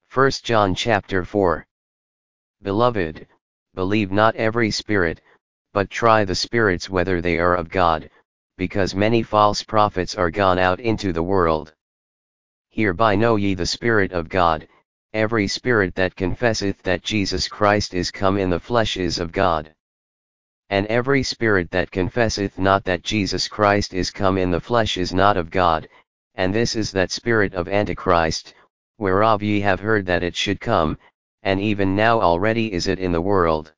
1 John chapter 4. Beloved, believe not every spirit, but try the spirits whether they are of God, because many false prophets are gone out into the world. Hereby know ye the Spirit of God, every spirit that confesseth that Jesus Christ is come in the flesh is of God. And every spirit that confesseth not that Jesus Christ is come in the flesh is not of God, and this is that spirit of Antichrist, whereof ye have heard that it should come, and even now already is it in the world.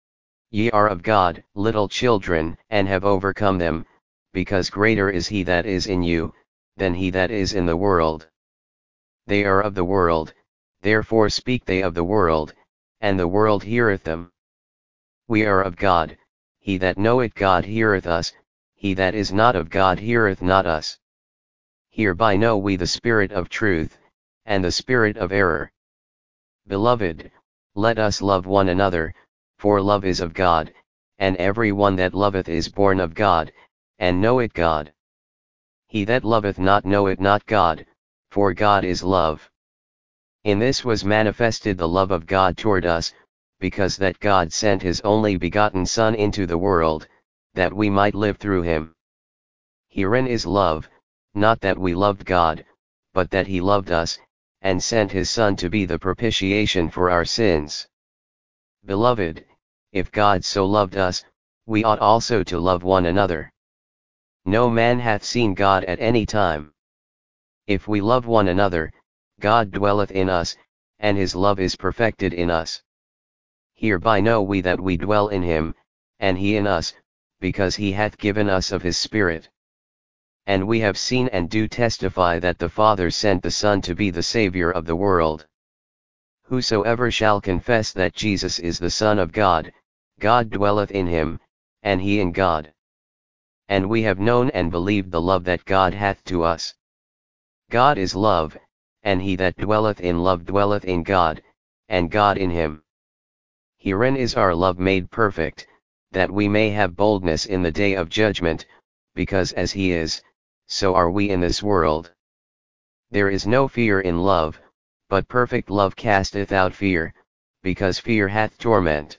Ye are of God, little children, and have overcome them, because greater is he that is in you, than he that is in the world. They are of the world, therefore speak they of the world, and the world heareth them. We are of God, he that knoweth God heareth us, he that is not of God heareth not us. Hereby know we the spirit of truth, and the spirit of error. Beloved, let us love one another, for love is of God, and every one that loveth is born of God, and knoweth God. He that loveth not knoweth not God, for God is love. In this was manifested the love of God toward us, because that God sent his only begotten Son into the world, that we might live through him. Herein is love, not that we loved God, but that he loved us, and sent his Son to be the propitiation for our sins. Beloved, if God so loved us, we ought also to love one another. No man hath seen God at any time. If we love one another, God dwelleth in us, and his love is perfected in us. Hereby know we that we dwell in him, and he in us, because he hath given us of his Spirit. And we have seen and do testify that the Father sent the Son to be the Saviour of the world. Whosoever shall confess that Jesus is the Son of God, God dwelleth in him, and he in God. And we have known and believed the love that God hath to us. God is love, and he that dwelleth in love dwelleth in God, and God in him. Herein is our love made perfect, that we may have boldness in the day of judgment, because as he is, so are we in this world. There is no fear in love, but perfect love casteth out fear, because fear hath torment.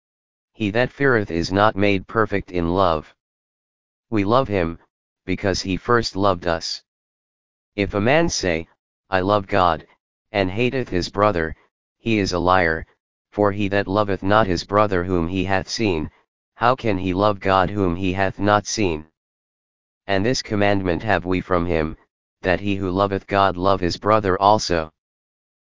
He that feareth is not made perfect in love. We love him, because he first loved us. If a man say, I love God, and hateth his brother, he is a liar, for he that loveth not his brother whom he hath seen, how can he love God whom he hath not seen? And this commandment have we from him, that he who loveth God love his brother also.